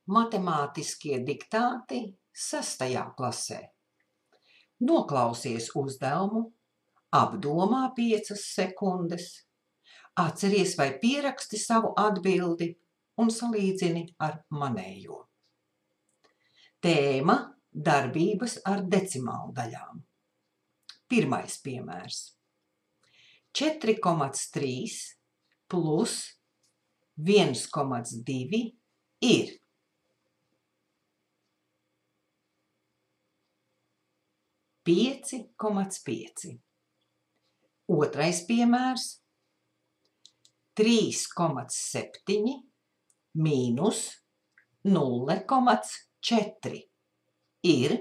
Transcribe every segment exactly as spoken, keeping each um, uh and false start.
Matemātiskie diktāti sestajā klasē. Noklausies uzdevumu, apdomā piecas sekundes, atceries vai pieraksti savu atbildi un salīdzini ar manējo. Tēma – darbības ar decimāldaļām. Pirmais piemērs. četri komats trīs plus viens komats divi ir. pieci komats pieci. Otrais piemērs. trīs komats septiņi mīnus nulle komats četri ir.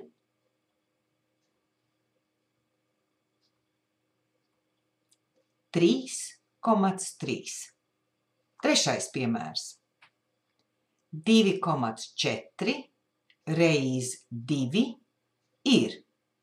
trīs komats trīs. Trešais piemērs. divi komats četri reiz divi ir.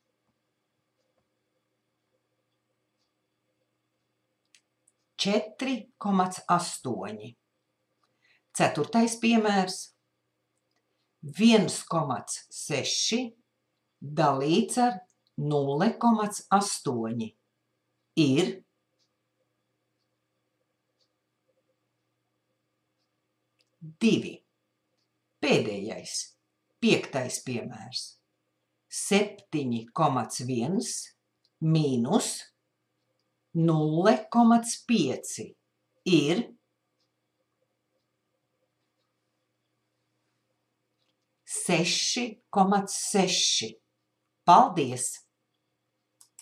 četri komats astoņi. Ceturtais piemērs. viens komats seši dalīts ar nulle komats astoņi ir. divi. Pēdējais, piektais piemērs. septiņi komats viens mīnus nulle komats pieci ir. seši komats seši. Paldies!